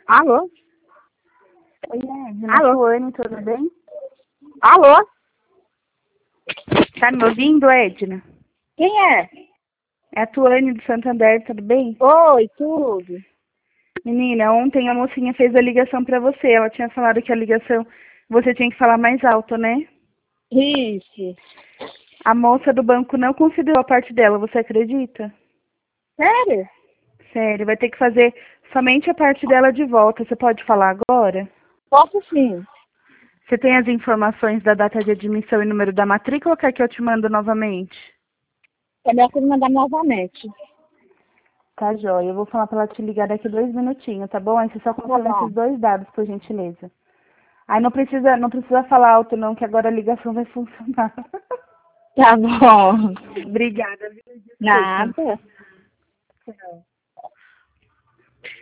Alô? Oi, Edna. Alô? Tuane, tudo bem? Alô? Tá me ouvindo, Edna? Quem é? É a Tuane do Santander, tudo bem? Oi, tudo. Menina, ontem a mocinha fez a ligação pra você. Ela tinha falado que a ligação você tinha que falar mais alto, né? Isso. A moça do banco não considerou a parte dela, você acredita? Sério? Sério, vai ter que fazer somente a parte dela de volta. Você pode falar agora? Posso sim. Você tem as informações da data de admissão e número da matrícula ou quer que eu te mando novamente? É melhor que me mandar novamente. Tá, joia. Eu vou falar pra ela te ligar daqui 2 minutinhos, tá bom? Aí você só Tá confirma bom. esses 2 dados, por gentileza. Aí não precisa falar alto não, que agora a ligação vai funcionar. Tá bom. Obrigada, viu? Desculpa. Nada. Tchau.